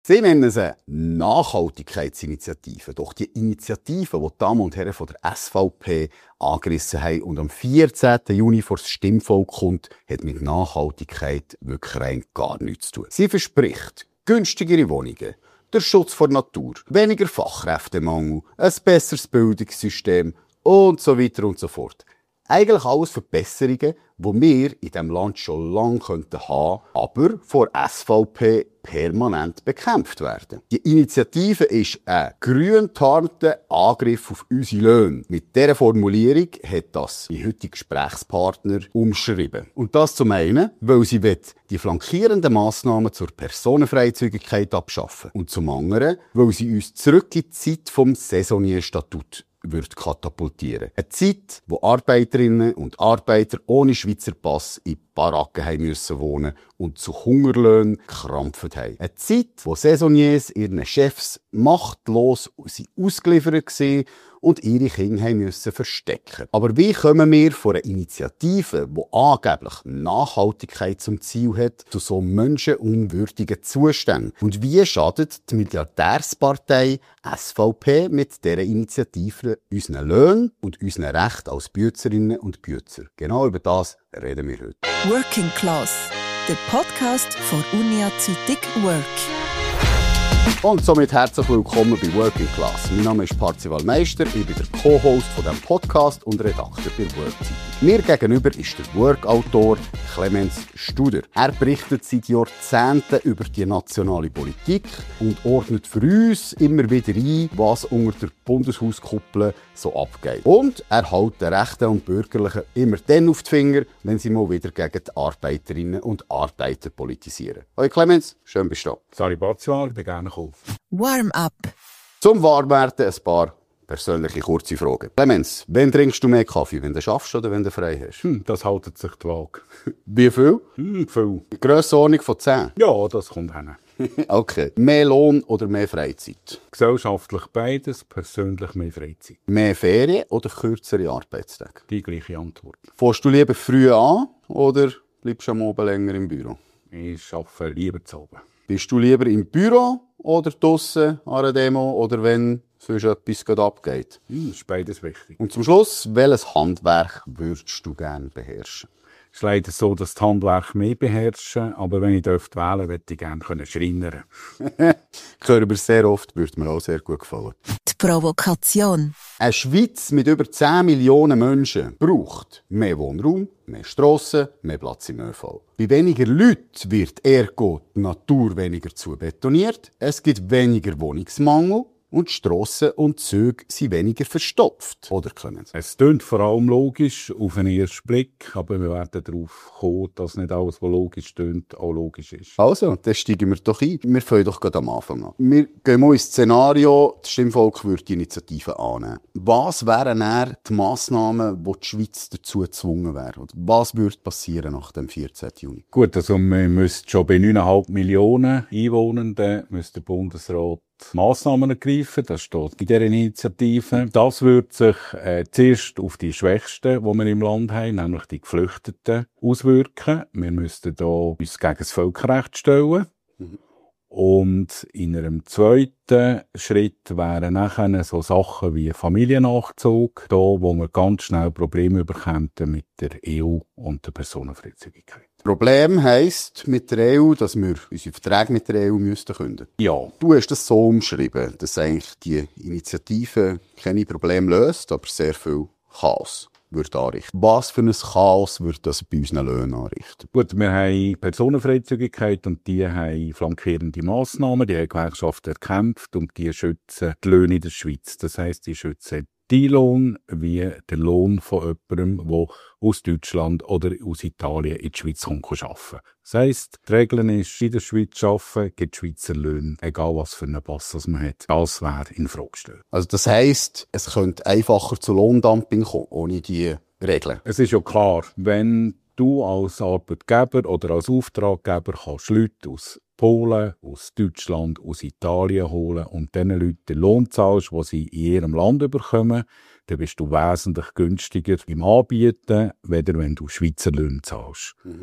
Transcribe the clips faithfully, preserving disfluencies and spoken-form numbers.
Sie nennen es eine Nachhaltigkeitsinitiative. Doch die Initiative, die die Damen und Herren von der S V P angerissen haben und am vierzehnten Juni vor das Stimmvolk kommt, hat mit Nachhaltigkeit wirklich rein gar nichts zu tun. Sie verspricht günstigere Wohnungen, der Schutz vor Natur, weniger Fachkräftemangel, ein besseres Bildungssystem und so weiter und so fort. Eigentlich alles Verbesserungen, die wir in diesem Land schon lange haben könnten, aber von der S V P permanent bekämpft werden. Die Initiative ist ein grün tarnter Angriff auf unsere Löhne. Mit dieser Formulierung hat das mein heutiger Gesprächspartner umschrieben. Und das zum einen, weil sie die flankierenden Massnahmen zur Personenfreizügigkeit abschaffen. Und zum anderen, weil sie uns zurück in die Zeit vom Saisonierstatut wird katapultieren. Eine Zeit, wo Arbeiterinnen und Arbeiter ohne Schweizer Pass in Baracken haben müssen wohnen und zu Hungerlöhnen gekrampft haben. Eine Zeit, wo Saisonniers ihren Chefs machtlos ausgeliefert waren und ihre Kinder haben müssen verstecken. Aber wie kommen wir von einer Initiative, die angeblich Nachhaltigkeit zum Ziel hat, zu so menschenunwürdigen Zuständen? Und wie schadet die Milliardärspartei S V P mit dieser Initiative unseren Löhnen und unseren Rechten als Bützerinnen und Bützer? Genau über das reden wir heute. Working Class, der Podcast von Unia Zütig Work. Und somit herzlich willkommen bei Working Class. Mein Name ist Parzival Meister, ich bin der Co-Host von diesem Podcast und Redakteur bei Work-Zeitung. Mir gegenüber ist der Work-Autor Clemens Studer. Er berichtet seit Jahrzehnten über die nationale Politik und ordnet für uns immer wieder ein, was unter der Bundeshauskuppel so abgeht. Und er hält den Rechten und Bürgerlichen immer dann auf die Finger, wenn sie mal wieder gegen die Arbeiterinnen und Arbeiter politisieren. Hoi Clemens, schön bist du da. Sari Parzival, ich bin gerne gekommen. Warm-up. Zum Warmwerden ein paar persönliche kurze Fragen. Clemens, wann trinkst du mehr Kaffee? Wenn du schaffst oder wenn du frei hast? Hm, das haltet sich die Waage. Wie viel? Hm, viel. Grössenordnung von zehn? Ja, das kommt hin. Okay. Mehr Lohn oder mehr Freizeit? Gesellschaftlich beides, persönlich mehr Freizeit. Mehr Ferien oder kürzere Arbeitstage? Die gleiche Antwort. Fährst du lieber früh an oder bleibst du am Abend länger im Büro? Ich arbeite lieber zu oben. Bist du lieber im Büro oder draussen an einer Demo oder wenn sonst etwas gerade abgeht? Hm, das ist beides wichtig. Und zum Schluss, welches Handwerk würdest du gerne beherrschen? Es ist leider so, dass die Handwerk mehr beherrschen, aber wenn ich dürfte wählen, würde ich gerne schreinern. Hören wir sehr oft, würde mir auch sehr gut gefallen. Die Provokation. Eine Schweiz mit über zehn Millionen Menschen braucht mehr Wohnraum, mehr Strassen, mehr Platz im Ö V. Bei weniger Leuten wird ergo die Natur weniger zubetoniert, es gibt weniger Wohnungsmangel und die Strassen und Züge sind weniger verstopft. Oder können Sie? Es klingt vor allem logisch auf den ersten Blick, aber wir werden darauf kommen, dass nicht alles, was logisch klingt, auch logisch ist. Also, dann steigen wir doch ein. Wir fangen doch gerade am Anfang an. Wir gehen mal ins Szenario, das Stimmvolk würde die Initiative annehmen. Was wären dann die Massnahmen, wo die Schweiz dazu gezwungen wäre? Oder was würde passieren nach dem vierzehnten Juni? Gut, also wir müssten schon bei neun Komma fünf Millionen Einwohnenden müsste der Bundesrat Massnahmen ergreifen, das steht in dieser Initiative. Das wird sich äh, zuerst auf die Schwächsten, die wir im Land haben, nämlich die Geflüchteten, auswirken. Wir müssten da uns gegen das Völkerrecht stellen. Mhm. Und in einem zweiten Schritt wären nachher so Sachen wie Familiennachzug, da wo wir ganz schnell Probleme bekommen mit der E U und der Personenfreizügigkeit. Problem heisst mit der E U, dass wir unsere Verträge mit der E U müssten künden. Ja. Du hast das so umschrieben, dass eigentlich die Initiative keine Probleme löst, aber sehr viel Chaos würde anrichten. Was für ein Chaos würde das bei unseren Löhnen anrichten? Gut, wir haben Personenfreizügigkeit und die haben flankierende Massnahmen, die haben Gewerkschaften erkämpft und die schützen die Löhne in der Schweiz. Das heisst, die schützen die Lohn wie der Lohn von jemandem, der aus Deutschland oder aus Italien in die Schweiz kommt arbeiten. Das heisst, die Regel ist, in der Schweiz arbeiten, gibt Schweizer Löhne, egal was für einen Pass man hat. Das wäre in Frage gestellt. Also das heisst, es könnte einfacher zu Lohndumping kommen, ohne die Regeln. Es ist ja klar, wenn du als Arbeitgeber oder als Auftraggeber kannst Leute aus Polen, aus Deutschland, aus Italien holen und diesen Leuten den Lohn zahlst, den sie in ihrem Land bekommen, dann bist du wesentlich günstiger im Anbieten, weder wenn du Schweizer Löhne zahlst. Mhm.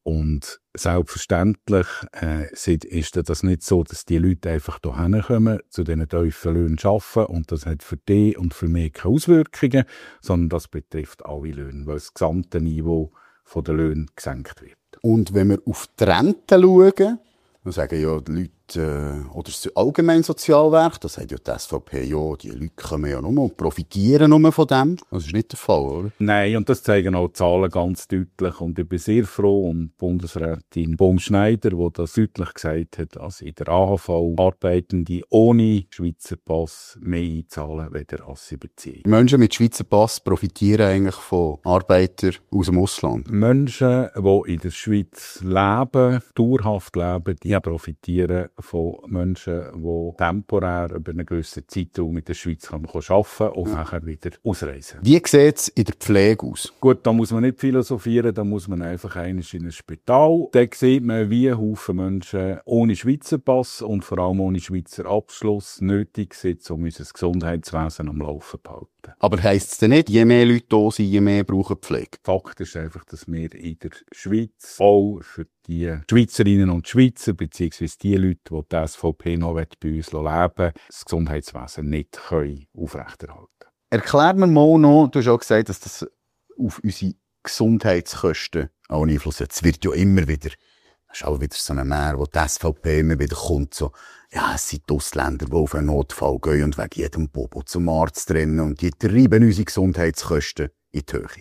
Und selbstverständlich äh, ist das nicht so, dass die Leute einfach hierher kommen, zu diesen tiefen Löhnen arbeiten und das hat für die und für mich keine Auswirkungen, sondern das betrifft alle Löhne, weil das gesamte Niveau der Löhne gesenkt wird. Und wenn wir auf die Rente schauen, dann sagen ja die Leute, äh, oder das allgemeine Sozialwerk, das sagt ja die S V P, ja, die Leute kommen ja nur und profitieren nur von dem. Das ist nicht der Fall, oder? Nein, und das zeigen auch die Zahlen ganz deutlich. Und ich bin sehr froh um Bundesrätin Baum-Schneider, die das deutlich gesagt hat, dass in der A H V Arbeitende ohne Schweizer Pass mehr einzahlen, weder als sie beziehen. Menschen mit Schweizer Pass profitieren eigentlich von Arbeitern aus dem Ausland. Menschen, die in der Schweiz leben, dauerhaft leben, die profitieren von Menschen, die temporär über eine gewisse Zeit mit der Schweiz arbeiten können und ja. nachher wieder ausreisen. Wie sieht es in der Pflege aus? Gut, da muss man nicht philosophieren, da muss man einfach einmal in ein Spital. Da sieht man, wie Haufen Menschen ohne Schweizer Pass und vor allem ohne Schweizer Abschluss nötig sind, um unser Gesundheitswesen am Laufen zu halten. Aber heisst es denn nicht, je mehr Leute da sind, je mehr brauchen Pflege? Fakt ist einfach, dass wir in der Schweiz auch für die Schweizerinnen und Schweizer, beziehungsweise die Leute, die die S V P noch bei uns leben wollen, das Gesundheitswesen nicht können aufrechterhalten können. Erklär mir mal noch, du hast auch gesagt, dass das auf unsere Gesundheitskosten auch einen Einfluss hat. Es wird ja immer wieder, das ist auch wieder so eine Mehr, wo die S V P immer wieder kommt, so, ja, es sind die Ausländer, die auf einen Notfall gehen und wegen jedem Bobo zum Arzt rennen und die treiben unsere Gesundheitskosten in die Höhe.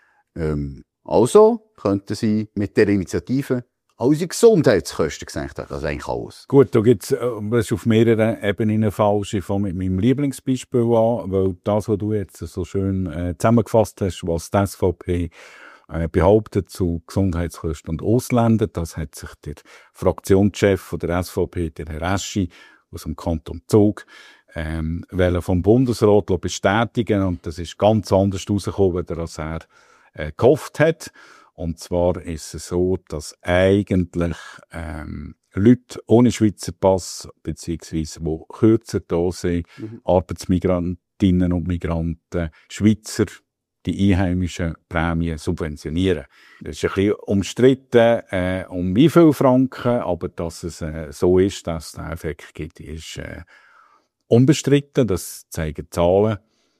Ähm, also könnten sie mit dieser Initiative auch unsere Gesundheitskosten gesenkt haben. Das ist eigentlich alles. Gut, da gibt's, das ist auf mehreren Ebenen falsch. Ich fange mit meinem Lieblingsbeispiel an, weil das, was du jetzt so schön äh, zusammengefasst hast, was die S V P äh, behauptet zu Gesundheitskosten und Ausländern, das hat sich der Fraktionschef von der S V P, der Herr Eschi, aus dem Kanton Zug, ähm, vom Bundesrat bestätigen, und das ist ganz anders rausgekommen, als er äh, gehofft hat. Und zwar ist es so, dass eigentlich ähm, Leute ohne Schweizer Pass, beziehungsweise die kürzer da sind, mhm. Arbeitsmigrantinnen und Migranten, Schweizer, die einheimischen Prämien subventionieren. Das ist ein bisschen umstritten, äh, um wie viel Franken, aber dass es äh, so ist, dass es den Effekt gibt, ist äh, unbestritten. Das zeigen Zahlen.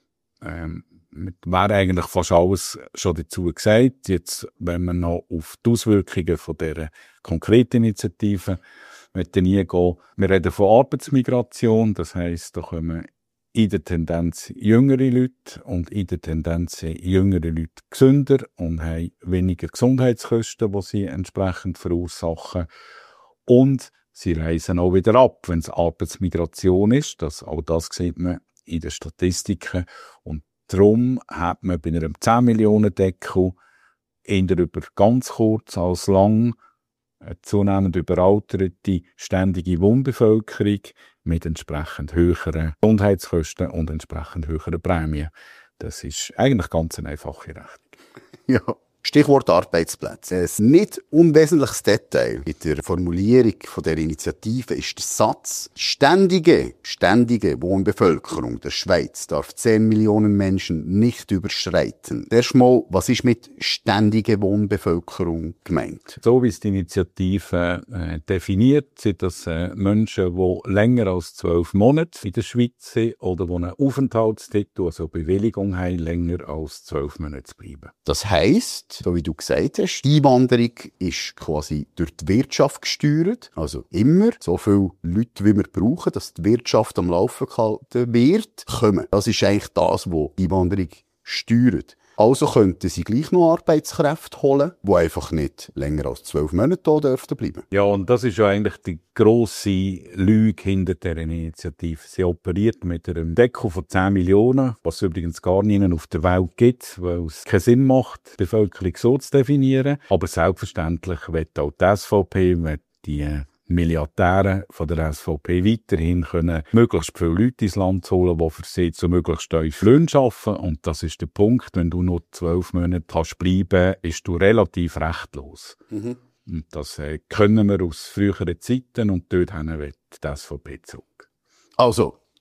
Ähm, wäre eigentlich fast alles schon dazu gesagt. Jetzt, wenn man noch auf die Auswirkungen von dieser konkreten Initiative eingehen, wir reden von Arbeitsmigration, das heisst, da kommen in der Tendenz jüngere Leute und in der Tendenz sind jüngere Leute gesünder und haben weniger Gesundheitskosten, die sie entsprechend verursachen. Und sie reisen auch wieder ab, wenn es Arbeitsmigration ist. Das, auch das sieht man in den Statistiken. Und darum hat man bei einem zehn Millionen Deckel eher über ganz kurz als lang eine zunehmend überalterte, ständige Wohnbevölkerung mit entsprechend höheren Gesundheitskosten und entsprechend höheren Prämien. Das ist eigentlich ganz eine einfache Rechnung. Ja. Stichwort Arbeitsplätze. Ein nicht unwesentliches Detail in der Formulierung von der Initiative ist der Satz: Ständige, ständige Wohnbevölkerung der Schweiz darf zehn Millionen Menschen nicht überschreiten. Erstmal, was ist mit ständige Wohnbevölkerung gemeint? So wie es die Initiative äh, definiert, sind das äh, Menschen, die länger als zwölf Monate in der Schweiz sind oder die einen Aufenthaltstitel, also Bewilligung haben, länger als zwölf Monate zu bleiben. Das heisst, so wie du gesagt hast, die Einwanderung ist quasi durch die Wirtschaft gesteuert. Also immer so viele Leute, wie wir brauchen, dass die Wirtschaft am Laufen gehalten wird, kommen. Das ist eigentlich das, was die Einwanderung steuert. Also könnten sie gleich noch Arbeitskräfte holen, die einfach nicht länger als zwölf Monate da dürften bleiben. Ja, und das ist ja eigentlich die grosse Lüge hinter dieser Initiative. Sie operiert mit einem Deckel von zehn Millionen, was es übrigens gar nicht auf der Welt gibt, weil es keinen Sinn macht, die Bevölkerung so zu definieren. Aber selbstverständlich wird auch die S V P, wird die Milliardäre von der S V P weiterhin können möglichst viele Leute ins Land holen, die für sie zu möglichst tiefen Löhnen arbeiten. Und das ist der Punkt, wenn du nur zwölf Monate kannst bleiben, bist du relativ rechtlos. Mhm. Und das äh, können wir aus früheren Zeiten und dort haben wir die S V P zurück. Also,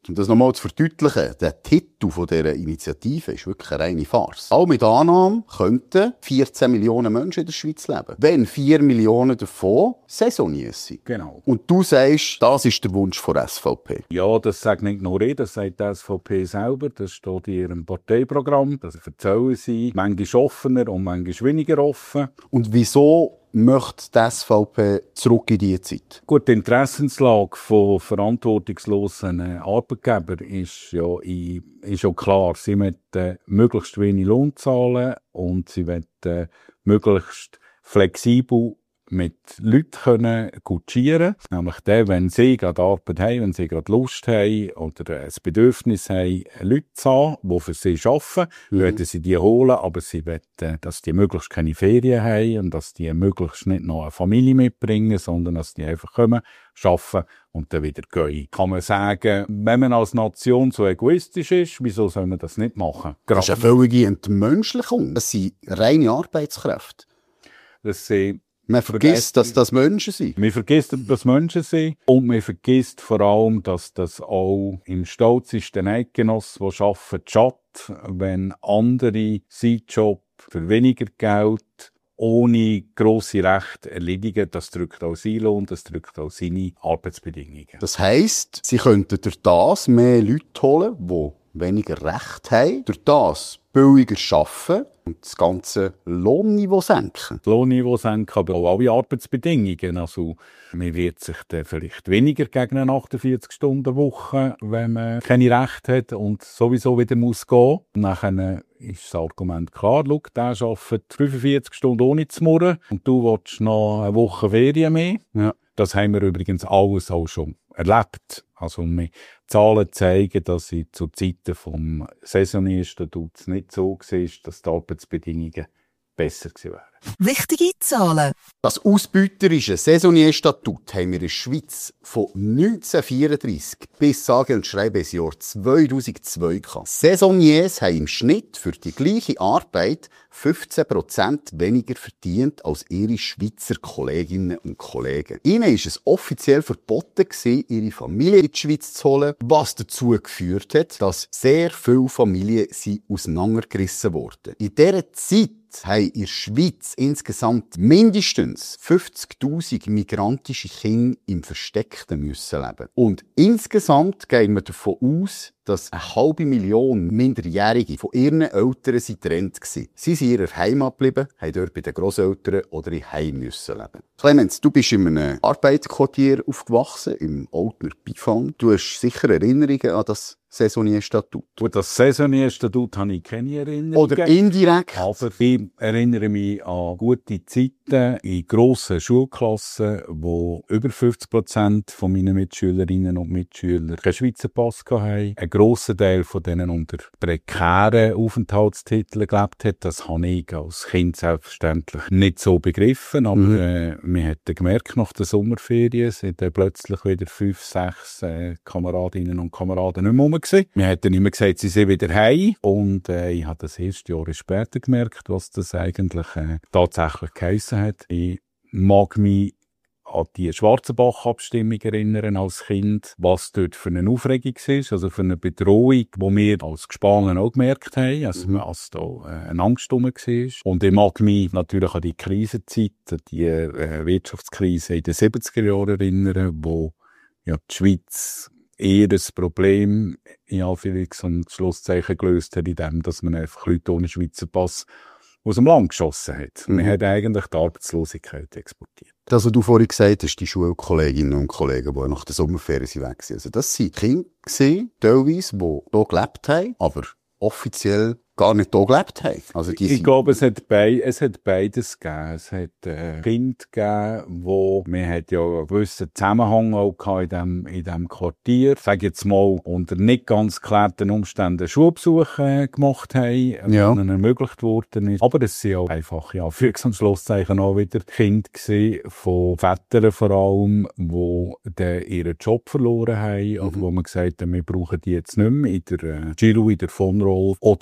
Und das nochmal zu verdeutlichen, der Titel von dieser Initiative ist wirklich eine reine Farce. All mit Annahme könnten vierzehn Millionen Menschen in der Schweiz leben. Wenn vier Millionen davon Saisoniers sind. Genau. Und du sagst, das ist der Wunsch von S V P. Ja, das sagt nicht nur ich, das sagt die S V P selber. Das steht in ihrem Parteiprogramm. Das erzählen sie manchmal offener und manchmal weniger offen. Und wieso möchte die S V P zurück in diese Zeit? Gut, die Interessenslage von verantwortungslosen Arbeitgebern ist ja, ist ja klar. Sie möchten möglichst wenig Lohn zahlen und sie möchten möglichst flexibel mit Leuten können kutschieren. Nämlich dann, wenn sie gerade Arbeit haben, wenn sie gerade Lust haben oder ein Bedürfnis haben, Leute zu haben, die für sie arbeiten, mhm. werden sie die holen, aber sie wollen, dass die möglichst keine Ferien haben und dass die möglichst nicht noch eine Familie mitbringen, sondern dass die einfach kommen, arbeiten und dann wieder gehen. Kann man sagen, wenn man als Nation so egoistisch ist, wieso soll man das nicht machen? Gerade das ist eine völlige Entmenschlichung. Das sind reine Arbeitskräfte. Das sind Man vergisst, dass das Menschen sind. Man vergisst, dass das Menschen sind. Und man vergisst vor allem, dass das auch im stolzesten Eidgenoss, der arbeitet, schadet, wenn andere seinen Job für weniger Geld ohne grosse Rechte erledigen. Das drückt auch sein Lohn, das drückt auch seine Arbeitsbedingungen. Das heisst, sie könnten durch das mehr Leute holen, die weniger Recht haben, durch das billiger arbeiten und das ganze Lohnniveau senken. Das Lohnniveau senken, aber auch alle Arbeitsbedingungen. Also, man wird sich dann vielleicht weniger gegen eine achtundvierzig-Stunden-Woche, wenn man keine Rechte hat und sowieso wieder muss gehen. Nachher ist das Argument klar, schau, der arbeitet fünfundvierzig Stunden ohne zu murren und du willst noch eine Woche Ferien mehr. Ja. Das haben wir übrigens alles auch schon erlebt. Also, wir Zahlen zeigen, dass sie zu Zeiten vom Saisonierstatut nicht so war, dass die Arbeitsbedingungen besser gewesen wären. Wichtige Zahlen. Das ausbeuterische Saisonierstatut haben wir in der Schweiz von neunzehnhundertvierunddreissig bis sage und schreibe das Jahr zweitausendzwei gehabt. Saisoniers haben im Schnitt für die gleiche Arbeit fünfzehn Prozent weniger verdient als ihre Schweizer Kolleginnen und Kollegen. Ihnen ist es offiziell verboten gewesen, ihre Familie in die Schweiz zu holen, was dazu geführt hat, dass sehr viele Familien sie auseinandergerissen wurden. In dieser Zeit haben in der Schweiz insgesamt mindestens fünfzigtausend migrantische Kinder im Versteckten müssen leben. Und insgesamt gehen wir davon aus, dass eine halbe Million Minderjährige von ihren Eltern getrennt waren. Sie sind in ihrer Heimat geblieben, haben dort bei den Grosseltern oder in Heim müssen leben. Clemens, du bist in einem Arbeiterquartier aufgewachsen, im Oltner Bifang. Du hast sicher Erinnerungen an das Saisonierstatut. Gut, das Saisonierstatut habe ich keine Erinnerungen. Oder indirekt. Aber ich erinnere mich an gute Zeiten in grossen Schulklassen, wo über fünfzig Prozent von meinen Mitschülerinnen und Mitschülern keinen Schweizer Pass hatten. Ein grosser Teil von denen unter prekären Aufenthaltstiteln gelebt hat. Das habe ich als Kind selbstverständlich nicht so begriffen. Aber mhm. äh, wir haben gemerkt, nach der Sommerferien sind dann plötzlich wieder fünf, sechs äh, Kameradinnen und Kameraden nicht mehr rum. Wir hatten immer gesagt, sie sind wieder heim. Und äh, ich habe das erst Jahre später gemerkt, was das eigentlich äh, tatsächlich geheissen hat. Ich mag mich an die Schwarzenbach-Abstimmung erinnern als Kind, was dort für eine Aufregung war, also für eine Bedrohung, die wir als Gespanen auch gemerkt haben, also mhm. als da äh, eine Angst herum war. Und ich mag mich natürlich an die Krisenzeit, die äh, Wirtschaftskrise in den siebziger Jahren erinnern, wo ja die Schweiz eher das Problem in Anführungs- und Schlusszeichen gelöst hat, indem dass man einfach Leute ohne Schweizer Pass aus dem Land geschossen hat. Mhm. Man hat eigentlich die Arbeitslosigkeit exportiert. Das, was du vorhin gesagt hast, die Schulkolleginnen und Kollegen, die nach der Sommerferien weg waren. Also das waren Kinder, teilweise, die hier gelebt haben, aber offiziell gar nicht hier gelebt haben. Also die ich glaube, es hat, bei, es hat beides gegeben. Es hat äh, Kinder gegeben, wo man hat ja einen gewissen Zusammenhang auch in dem, in dem Quartier. Ich sage jetzt mal, unter nicht ganz geklärten Umständen Schulbesuche äh, gemacht haben, ja. ihnen ermöglicht worden ist. Aber es sind auch einfach, ja, für und Schlusszeichen auch wieder Kinder gewesen, von Vätern vor allem, die ihren Job verloren haben, mhm. oder wo man gesagt hat, wir brauchen die jetzt nicht mehr in der äh, Giro, in der Vonroll, oder wo aus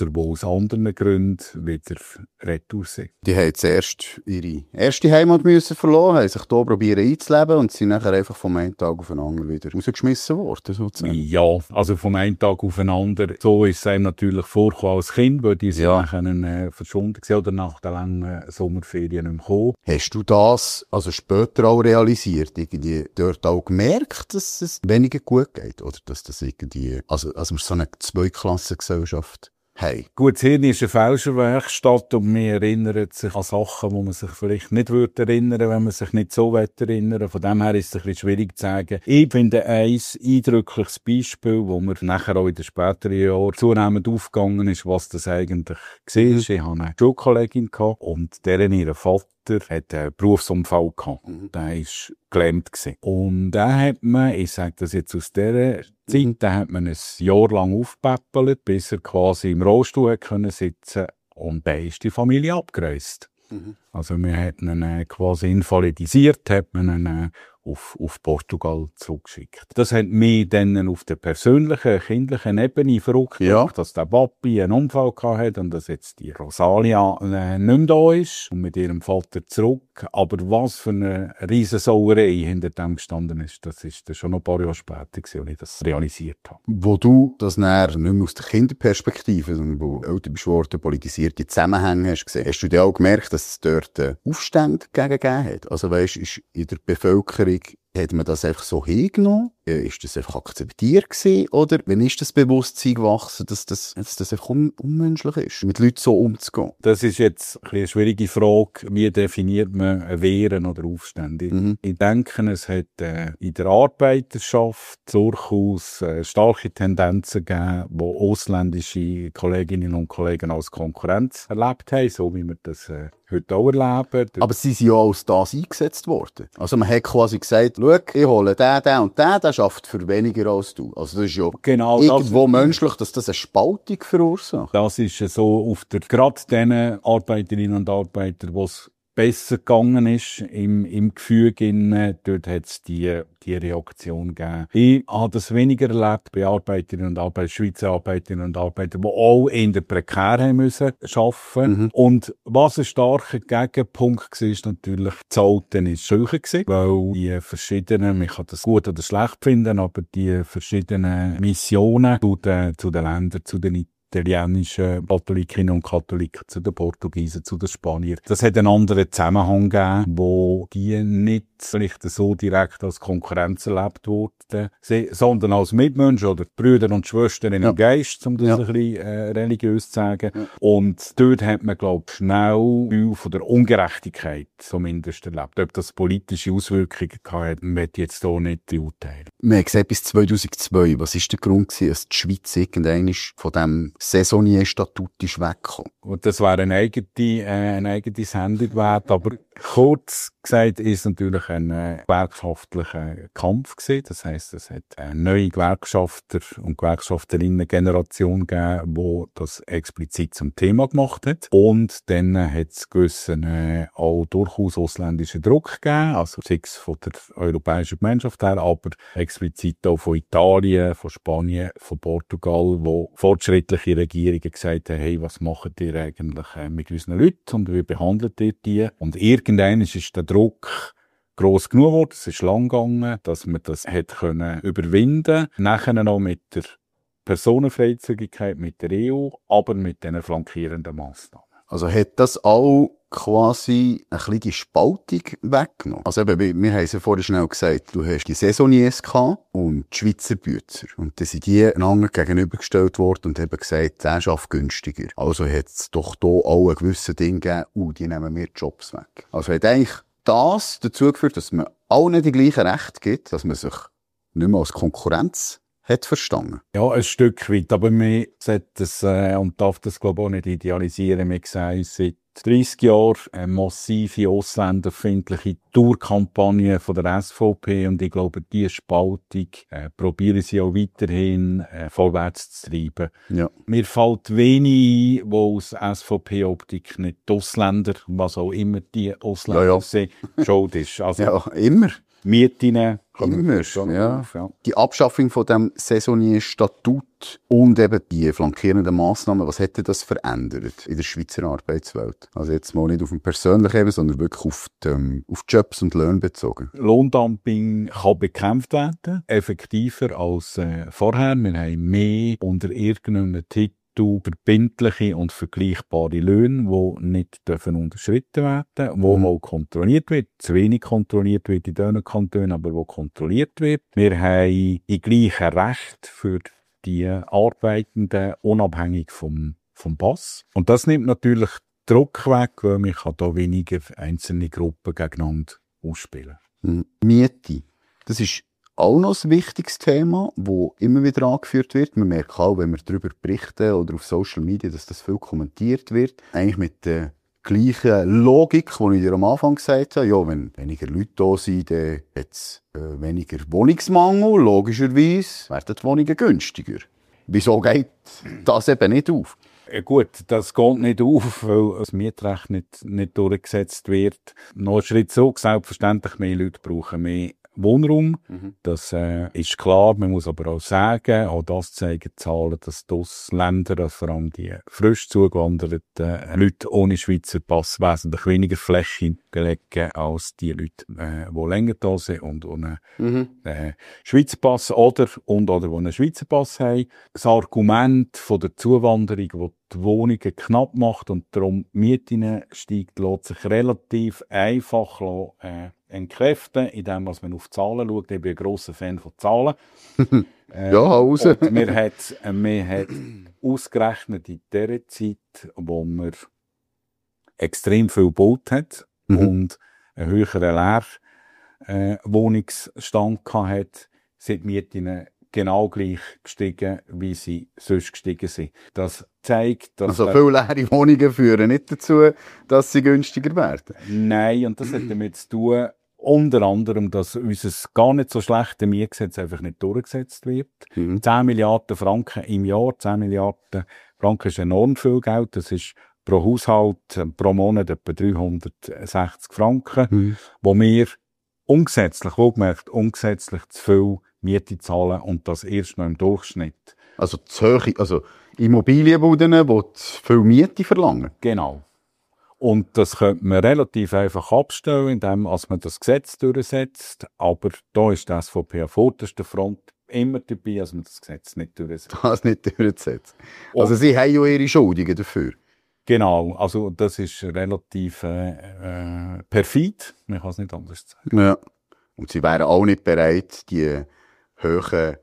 aus anderen Gründen wieder retour sind. Die haben zuerst ihre erste Heimat müssen verloren, haben sich hier probieren einzuleben und sind nachher einfach vom einen Tag auf den anderen wieder rausgeschmissen worden, sozusagen. Ja, also vom einen Tag auf den anderen. So ist es einem natürlich vorgekommen als Kind, weil die sind ja. nachher äh, verschwunden gewesen oder nach der langen Sommerferien nicht mehr gekommen. Hast du das also später auch realisiert, irgendwie dort auch gemerkt, dass es weniger gut geht? Oder dass das irgendwie, also, also wir so eine Zweiklassengesellschaft haben? Gut, das Hirn ist eine Fälscherwerkstatt und man erinnert sich an Sachen, wo man sich vielleicht nicht würde erinnern, wenn man sich nicht so erinnern. Von dem her ist es ein bisschen schwierig zu sagen. Ich finde ein eindrückliches Beispiel, wo mir nachher auch in den späteren Jahren zunehmend aufgegangen ist, was das eigentlich war. Mhm. Ich hatte eine Schulkollegin und deren ihr Vater hat einen Berufsunfall gehabt. Mhm. Der war gelähmt gewesen. Und da hat man, ich sage das jetzt aus dieser Zeit, da hat man ein Jahr lang aufgepäppelt, bis er quasi im Rollstuhl können sitzen und dann ist die Familie abgereist. Mhm. Also man hat ihn äh, quasi invalidisiert, hat man ihn äh, auf, auf Portugal zurückgeschickt. Das hat mich dann auf der persönlichen, kindlichen Ebene verrückt gemacht, ja. dass der Papi einen Unfall hatte und dass jetzt die Rosalia äh, nicht mehr da ist und mit ihrem Vater zurück. Aber was für eine Riesensauerei hinter dem gestanden ist, das ist dann schon noch ein paar Jahre später gewesen, als ich das realisiert habe. Wo du das näher nicht mehr aus der Kinderperspektive, sondern wo älter bist geworden, politisierte Zusammenhänge hast gesehen, hast du dir auch gemerkt, dass es dort Aufstände gegeben hat? Also weisst, ist in der Bevölkerung hat man das einfach so hingenommen? Ist das einfach akzeptiert gewesen? Oder wenn ist das Bewusstsein gewachsen, dass das, dass das einfach un- unmenschlich ist, mit Leuten so umzugehen? Das ist jetzt ein eine schwierige Frage. Wie definiert man Wehren oder Aufstände? Mhm. Ich denke, es hat äh, in der Arbeiterschaft durchaus äh, starke Tendenzen gegeben, die ausländische Kolleginnen und Kollegen als Konkurrenz erlebt haben, so wie wir das äh, heute auch erleben. Aber sie sind ja als das eingesetzt worden. Also man hat quasi gesagt, schau, ich hole den, den und den, der schafft für weniger als du. Also das ist ja genau, irgendwo das, menschlich, dass das eine Spaltung verursacht. Das ist so auf der, gerade den Arbeiterinnen und Arbeitern, die es besser gegangen ist im, im Gefüge, dort hat es die, die Reaktion gegeben. Ich habe das weniger erlebt bei Arbeiterinnen und Arbeitern, Schweizer Arbeiterinnen und Arbeitern, die auch in der Prekär haben müssen arbeiten. Mhm. Und was ein starker Gegenpunkt war, ist natürlich, das Alten ist schöner gewesen, weil die verschiedenen, man kann das gut oder schlecht finden, aber die verschiedenen Missionen zu den, zu den Ländern, zu den italienischen Katholikinnen und Katholiken, zu den Portugiesen, zu den Spaniern. Das hat einen anderen Zusammenhang gegeben, wo die nicht vielleicht so direkt als Konkurrenz erlebt wurden, sondern als Mitmenschen oder Brüder und Schwestern in ja. dem Geist, um das ja. ein bisschen äh, religiös zu sagen. Ja. Und dort hat man, glaube ich, schnell viel von der Ungerechtigkeit zumindest erlebt. Ob das politische Auswirkungen hatte, möchte ich jetzt hier nicht beurteilen. Wir haben gesehen, bis zweitausendzwei, was war der Grund gewesen, dass die Schweiz irgendwann von diesem Saisonnier-Statut ist weggekommen? Und das wäre eine eigene, äh, eine eigene Sendung wert, aber kurz gesagt ist natürlich ein äh, gewerkschaftlicher Kampf gewesen. Das heisst, es hat eine neue Gewerkschafter- und Gewerkschafterinnen-Generation gegeben, die das explizit zum Thema gemacht hat. Und dann hat es gewissen äh, auch durchaus ausländischen Druck gegeben, also sei es von der europäischen Gemeinschaft her, aber explizit auch von Italien, von Spanien, von Portugal, wo fortschrittliche Regierungen gesagt haben, hey, was macht ihr eigentlich äh, mit unseren Leuten und wie behandelt ihr die? Und irgendwann ist der Druck gross genug geworden, es ist lang gegangen, dass man das hätte können überwinden. Nachher noch mit der Personenfreizügigkeit mit der E U, aber mit diesen flankierenden Massnahmen. Also hat das auch quasi ein bisschen die Spaltung weggenommen? Also eben, wir haben es ja vorhin schnell gesagt, du hast die Saisonniers gehabt und die Schweizer Bützer. Und dann sind die einander gegenübergestellt worden und haben gesagt, der schafft günstiger. Also hat es doch hier auch ein gewisses Ding gegeben, uh, die nehmen mir Jobs weg. Also hat eigentlich das dazu geführt, dass man allen die gleichen Rechte gibt, dass man sich nicht mehr als Konkurrenz hat verstanden. Ja, ein Stück weit. Aber man sollte das, äh, und darf das, glaube ich, auch nicht idealisieren. Wir sehen seit dreissig Jahren eine massive ausländerfeindliche Tourkampagne von der S V P. Und ich glaube, diese Spaltung äh, probieren sie auch weiterhin äh, vorwärts zu treiben. Ja. Mir fällt wenig ein, wo aus S V P-Optik nicht die Ausländer, was auch immer die Ausländer ja, ja. sind, schuld ist. Also, ja, immer. Mieten Immer, ja. ja. Die Abschaffung von dem Saisonnier-Statut und eben die flankierenden Massnahmen, was hätte das verändert in der Schweizer Arbeitswelt? Also jetzt mal nicht auf dem persönlichen Ebene, sondern wirklich auf die, auf die Jobs und Löhne bezogen. Lohndumping kann bekämpft werden, effektiver als äh, vorher. Wir haben mehr unter irgendeinem Titel verbindliche und vergleichbare Löhne, die nicht dürfen unterschritten werden, wo mhm. mal kontrolliert wird, zu wenig kontrolliert wird in diesen Kantonen, aber wo kontrolliert wird. Wir haben die gleichen Rechte für die Arbeitenden, unabhängig vom, vom Pass. Und das nimmt natürlich Druck weg, weil man kann da weniger einzelne Gruppen gegeneinander ausspielen. Mhm. Miete. Das ist auch noch ein wichtiges Thema, das immer wieder angeführt wird. Man merkt auch, wenn wir darüber berichten oder auf Social Media, dass das viel kommentiert wird. Eigentlich mit der gleichen Logik, die ich dir am Anfang gesagt habe. Ja, wenn weniger Leute da sind, dann hat es äh, weniger Wohnungsmangel. Logischerweise werden die Wohnungen günstiger. Wieso geht das eben nicht auf? Ja, gut, das geht nicht auf, weil das Mietrecht nicht, nicht durchgesetzt wird. Noch ein Schritt zurück. Selbstverständlich, mehr Leute brauchen mehr Wohnraum, mhm. das äh, ist klar. Man muss aber auch sagen, auch das zeigen Zahlen, dass die Ausländer, also vor allem die frisch zugewanderten äh, Leute ohne Schweizer Pass wesentlich weniger Fläche belegen als die Leute, äh, die länger da sind und ohne mhm. äh, Schweizer Pass oder und oder die einen Schweizer Pass haben. Das Argument von der Zuwanderung, das die Wohnungen knapp macht und darum die Mieten steigt, lässt sich relativ einfach äh, entkräften, indem man auf Zahlen schaut. Ich bin ein grosser Fan von Zahlen. äh, ja, raus. Wir haben ausgerechnet in der Zeit, wo man extrem viel gebaut hat mhm. und einen höheren Leerwohnungsstand äh, hat, sind die Mieten genau gleich gestiegen, wie sie sonst gestiegen sind. Das zeigt, dass... Also viele leere Wohnungen führen nicht dazu, dass sie günstiger werden? Nein, und das hat damit zu tun, unter anderem, dass unser gar nicht so schlechte Mietgesetz einfach nicht durchgesetzt wird. Mhm. zehn Milliarden Franken im Jahr, zehn Milliarden Franken ist enorm viel Geld. Das ist pro Haushalt, pro Monat etwa dreihundertsechzig Franken, mhm. wo wir ungesetzlich, wohlgemerkt, ungesetzlich zu viel Miete zahlen und das erst noch im Durchschnitt. Also zu hoch, also Immobilienbuden, die zu viel Miete verlangen? Genau. Und das könnte man relativ einfach abstellen, indem man das Gesetz durchsetzt. Aber da ist die S V P an vorderster Front immer dabei, dass man das Gesetz nicht durchsetzt. Das nicht durchsetzt. Also und sie haben ja ihre Schuldungen dafür. Genau, also das ist relativ äh, äh, perfid. Man kann es nicht anders sagen. Ja. Und sie wären auch nicht bereit, die hohen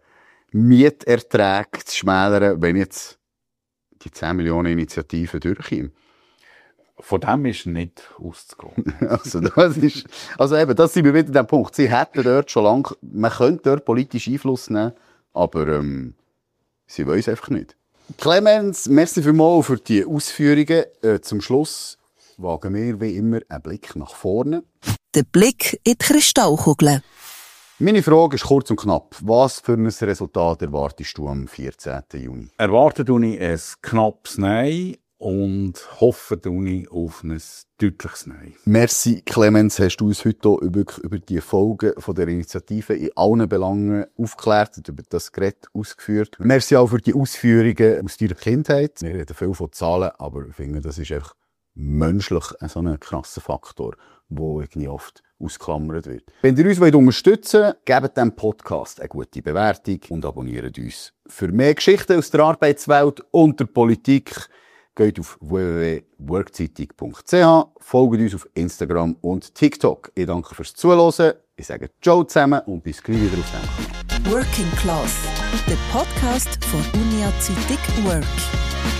Mieterträge zu schmälern, wenn jetzt die zehn Millionen Initiativen durchkommen. Von dem ist nicht auszugehen. Also, das ist, also eben, das sind wir wieder an dem Punkt. Sie hätten dort schon lange, man könnte dort politisch Einfluss nehmen, aber ähm, sie wollen es einfach nicht. Clemens, merci vielmals für die Ausführungen. Äh, zum Schluss wagen wir wie immer einen Blick nach vorne. Der Blick in die Kristallkugel. Meine Frage ist kurz und knapp. Was für ein Resultat erwartest du am vierzehnten Juni? Erwartet ich ein knappes Nein und hoffe ich auf ein deutliches Nein. Merci, Clemens. Hast du uns heute über, über die Folgen von der Initiative in allen Belangen aufgeklärt und über das Gerät ausgeführt. Merci auch für die Ausführungen aus deiner Kindheit. Wir reden viel von Zahlen, aber ich finde, das ist einfach menschlich so ein krasser Faktor, der irgendwie oft ausgeklammert wird. Wenn ihr uns unterstützen wollt, gebt dem Podcast eine gute Bewertung und abonniert uns. Für mehr Geschichten aus der Arbeitswelt und der Politik geht auf w w w punkt workzeitung punkt c h, folgt uns auf Instagram und TikTok. Ich danke fürs Zuhören, ich sage Ciao zusammen und bis gleich wieder auf dem Kanal. Working Class, der Podcast von Unia Zeitung Work.